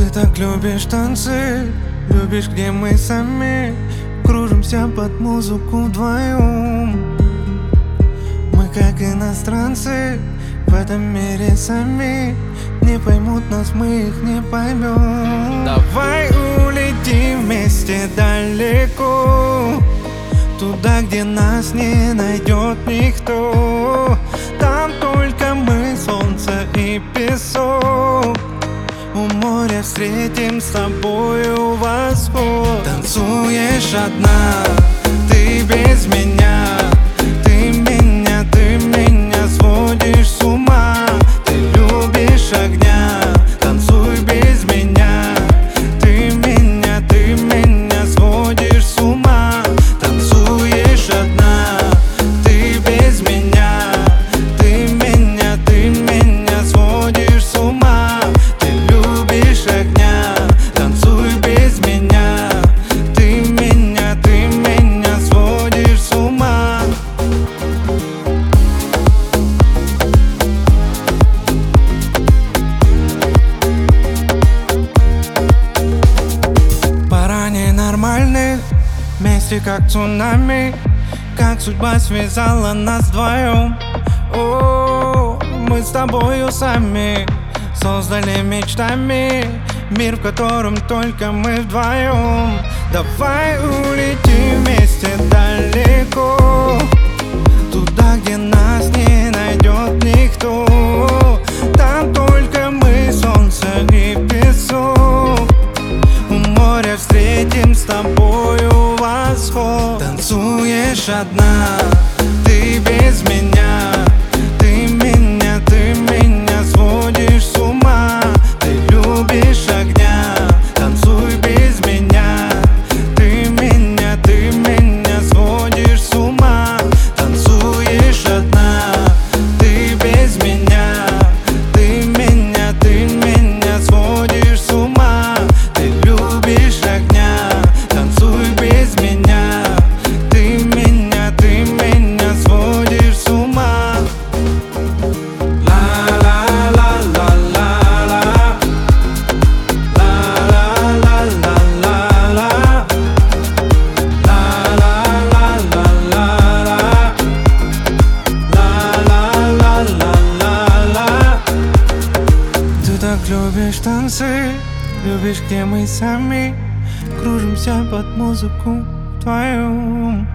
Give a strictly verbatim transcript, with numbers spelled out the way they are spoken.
Ты так любишь танцы, любишь, где мы сами кружимся под музыку вдвоем. Мы как иностранцы в этом мире сами, не поймут нас, мы их не поймем. Давай улетим вместе далеко, туда, где нас не найдет никто. Там только мы, солнце и песок. У моря встретим с тобою восход. Танцуешь одна, ты без меня. Ты меня, ты меня сводишь с ума. Ты любишь огня, танцуй без меня. Ты меня, ты меня сводишь с ума. Танцуешь одна, ты без меня. Ты меня, ты меня сводишь с ума. Ты любишь огня, танцуй без меня. Ты меня, ты меня сводишь с ума. Пора ненормальных, вместе как цунами, как судьба связала нас вдвоем. О, мы с тобою сами создали мечтами мир, в котором только мы вдвоем. Давай улетим вместе далеко, туда, где нас не найдет никто. Там только мы, солнце и песок. У моря встретим с тобою восход. Танцуешь одна, ты без меня. Ты меня, ты меня сводишь с ума. Ты любишь огня, танцуй без меня. Ты меня, ты меня сводишь с ума. Танцуешь одна, ты без меня. Ты меня, ты меня сводишь с ума. Ты любишь огня, танцуй без меня. Ты меня, ты меня сводишь с ума. Ты так любишь танцы, любишь, где мы сами кружимся под музыку вдвоем.